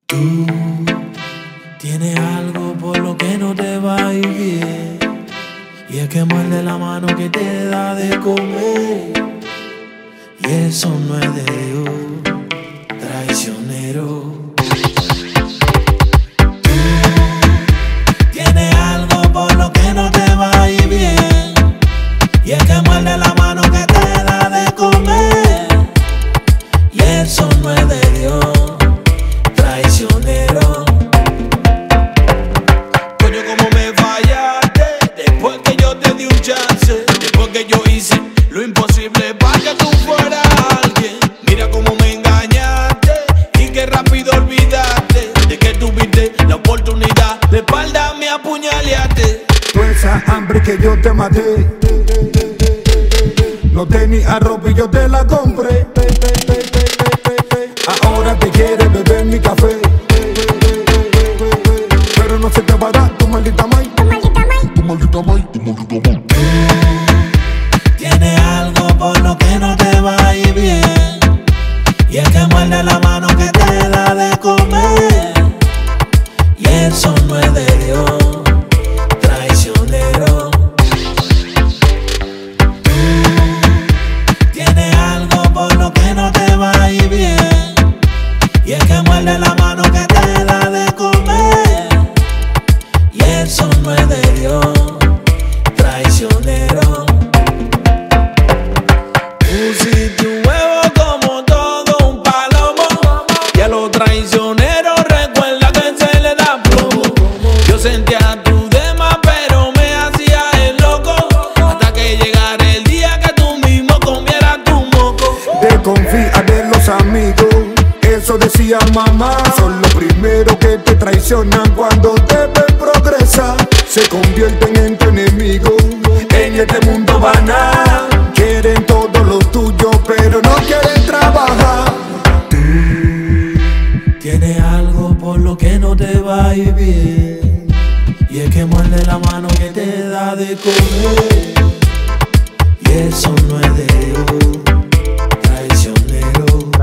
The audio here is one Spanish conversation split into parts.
Tú tienes algo por lo que no te va a ir bien, y es que muerde la mano que te da de comer, y eso no es de Dios, traicionero. Tú tienes algo por lo que no te va a ir bien, y es que muerde la mano que te da de comer, y eso no es de Dios, traicionero. Coño, como me fallaste después que yo te di un chance, después que yo hice lo imposible para que tú fueras alguien. Mira cómo me engañaste y qué rápido olvidaste de que tuviste la oportunidad, de espalda me apuñaleaste. Toda esa hambre que yo te maté, no tenía ropa y yo te la compré. Ahora te quieres beber mi café, pero no se te va a dar tu maldita mai, tu maldita mai, tu maldita mai, tu maldita mai. Tienes algo por lo que no te va a ir bien, y es que muerde la mano que te da de comer, y eso no es de Dios, traicionero. Tienes algo por lo que no te va a ir bien, y es que muerde la mano que te da de comer, y eso no es de Dios, traicionero. Pusiste un huevo como todo un palomo, y a los traicioneros recuerda que se le da plomo. Yo sentía tu demás, pero me hacía el loco, hasta que llegara el día que tú mismo comieras tu moco. Desconfía de los amigos, eso decía mamá. Son los primeros que te traicionan cuando te ven progresar. Se convierten en tu enemigo, en este mundo banal. Quieren todo lo tuyo, pero no quieren trabajar. Tienes algo por lo que no te va a ir bien, y es que muerde la mano que te da de comer, y eso no es de Dios, traicionero.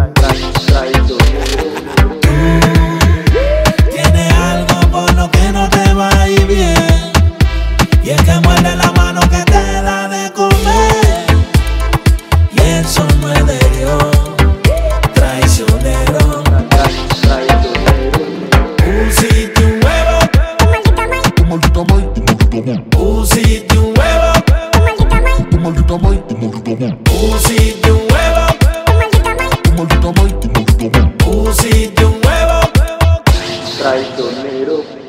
Tienes algo por lo que no te va a ir bien, y es que muerde la mano que te da de comer, y eso no es de Dios, traicionero. Pusiste un huevo, Tu maldita mai, tu maldita mai. pusiste un huevo, Tu maldita mai, tu maldita mai, tu maldita mai. pusiste un huevo, Tu maldita mai, tu maldita mai, tu maldita mai. pusiste un huevo. Traicionero.